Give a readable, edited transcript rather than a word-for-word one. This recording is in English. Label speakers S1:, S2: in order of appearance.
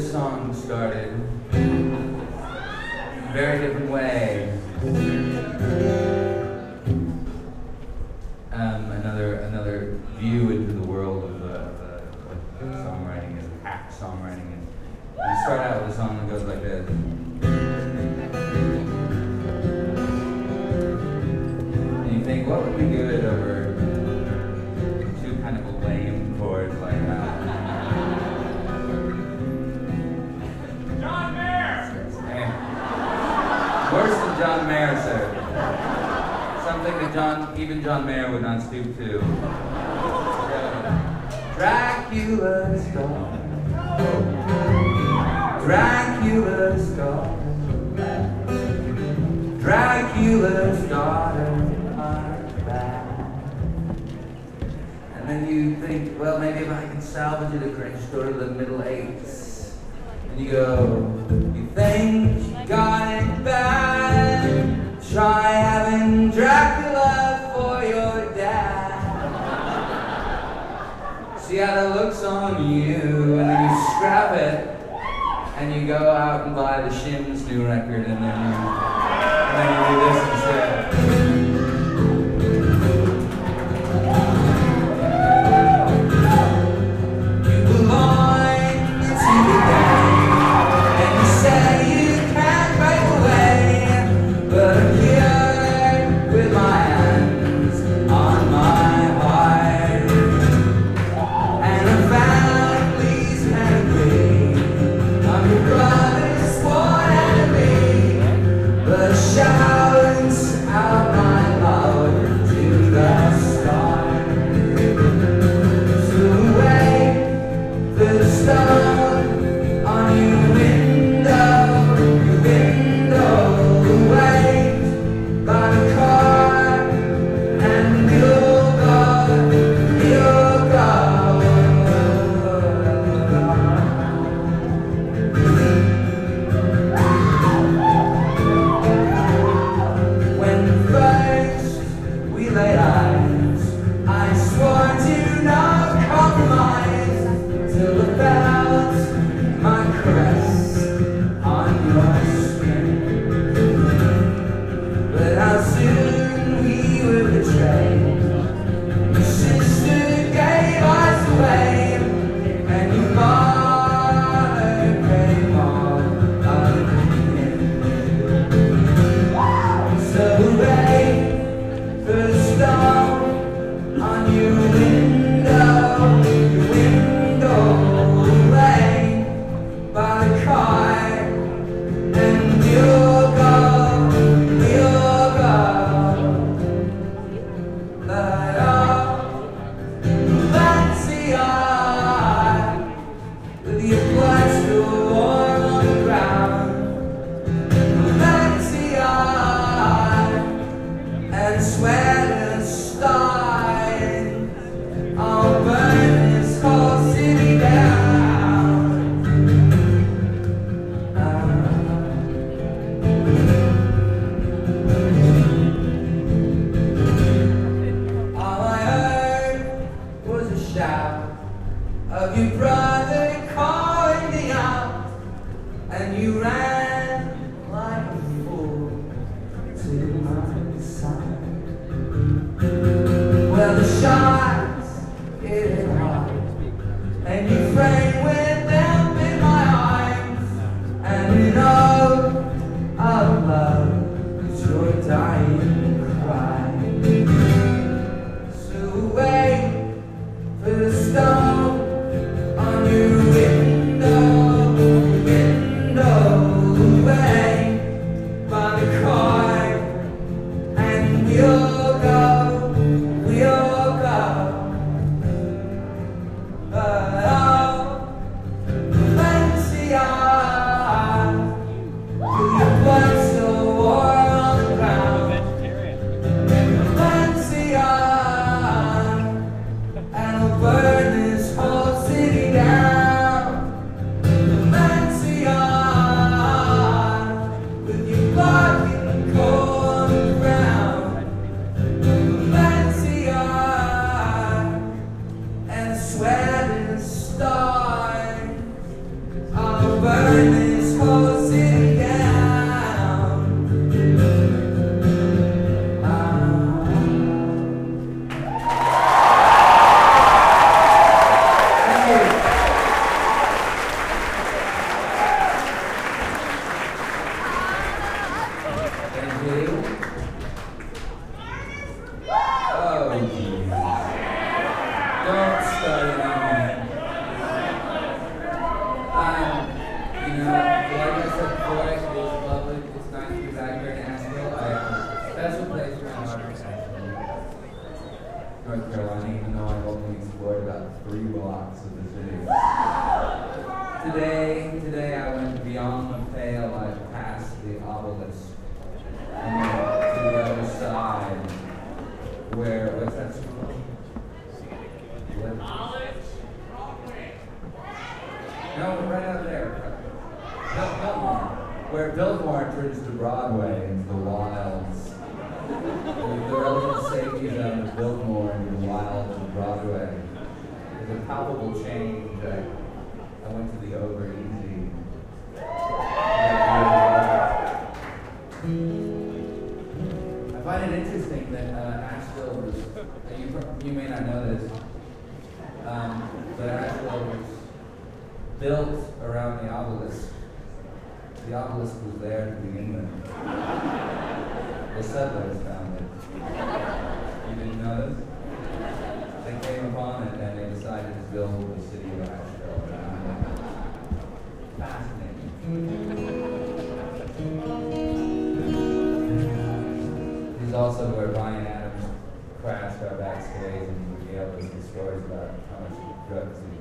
S1: this song started in a very different way. Another view into the world of songwriting and hack songwriting. And you start out with a song that goes like this. And you think, what would be good over two kind of lame chords like that?
S2: John Mayer!
S1: Worse than John Mayer, sir. Something that even John Mayer would not stoop to. Dracula's daughter. Dracula's daughter. Dracula's daughter. And then you think, well, maybe if I can salvage it, a Grinch, go to the Middle Eights. And you go, you think you got it bad? Try having Dracula for your dad. See how that looks on you, and then you scrap it, and you go out and buy the Shims' new record, and then you do this instead. You belong to the gang, and you say you can't break away, but I'm here with my hands on my heart, and a family's pedigree. I'm your brother's sworn enemy, but shouts out my love to the stars. So wait for the stone on your window, wait by the car, and you'll go. When first we laid eyes, I swore to not compromise till I felt my caress on your skin. But how soon we were betrayed. Your sister gave us away, and your father came on again. So wait for the stone on your window, rain by the car, and you'll go. That's the eye, with your blood still warm on the ground. That's the eye, and sweat and starting. I'll burn this whole city down. All I heard was a shout of your brother calling me out, and you ran like a fool to my side. Well, the shots hit hard, and you framed with them in my arms, and you know our love is your dying cry. So wait for the stone on your window, like I said before, it is lovely. It's nice to be back here in Asheville. I have a special place in my heart in Asheville, North Carolina, even though I've only explored about 3 blocks of the city. Today I went beyond the pale. I passed the obelisk and went to the other side, where what's that song? No, right out there. Biltmore. Where Biltmore turns to Broadway into the wilds. The relative safety zone of Biltmore into the wilds of Broadway. There's a palpable change. I went to the Over Easy. I find it interesting that Asheville was, you may not know this, but Asheville was built around the obelisk. The obelisk was there to begin with. The settlers found it. You didn't know this? They came upon it and they decided to build the city of Asheville around it. Fascinating. This is also where Ryan Adams crashed our backstage and we gave us some stories about how much drugs he